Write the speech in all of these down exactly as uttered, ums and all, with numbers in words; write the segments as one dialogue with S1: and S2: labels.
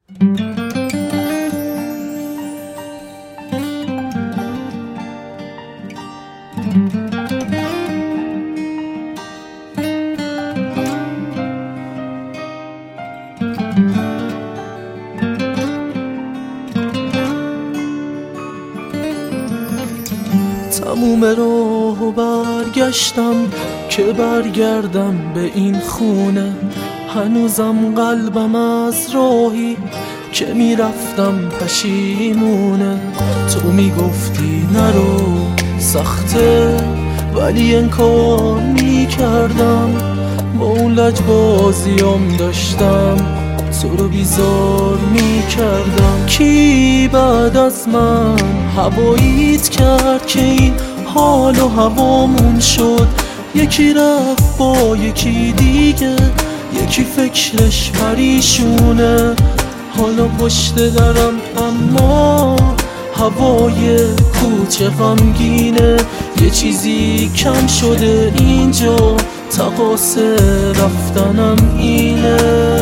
S1: تموم راهو برگشتم که برگردم به این خونه، هنوزم قلبم از راهی که میرفتم پشیمونه. تو میگفتی نرو سخته ولی انکار میکردم، با اون لجبازیام داشتم تو رو بیزار میکردم. کی بعد از من هواییت کرد که این حال و هوامون شد؟ یکی رفت با یکی دیگه، یکی فکرش پریشونه. حالا پشت درم اما هوای کوچه غمگینه، یه چیزی کم شده اینجا، تقاصر رفتنم اینه.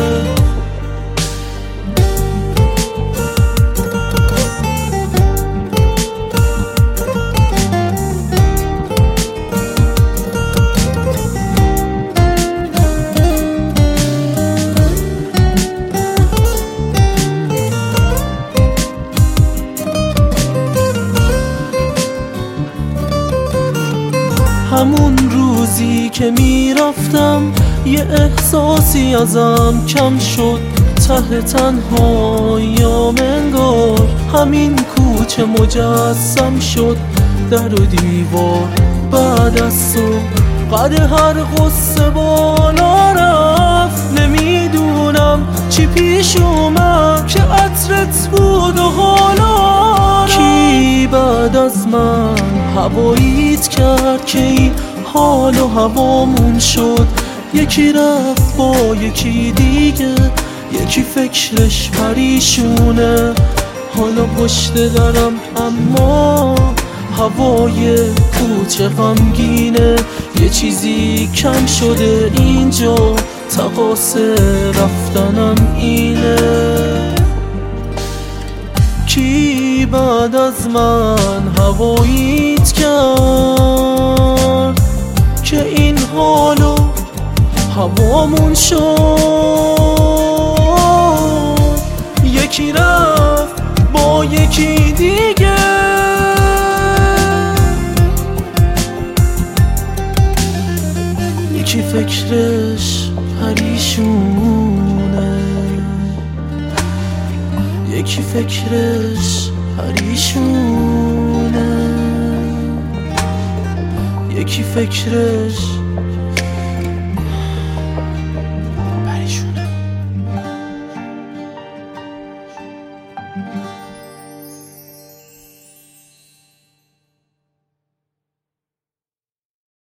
S1: همون روزی که میرفتم یه احساسی ازم کم شد، ته تنهاییام انگار همین کوچه مجسم شد. در و دیوار بعد از تو قد هر قصه بالا رفت، نمیدونم چی پیش اومد که عطرت بود و حالا رفت. کی بعد از من هواییت کرد که این حال و هوامون شد؟ یکی رفت با یکی دیگه، یکی فکرش پریشونه. حالا پشت درم اما هوای کوچه غمگینه، یه چیزی کم شده اینجا، تقاصر رفتنم اینه. کی بعد از من هواییت کرد که این حالو هوامون شد؟ یکی رفت با یکی دیگه، یکی فکرش پریشونه، یکی فکرش پریشونه، یکی فکرش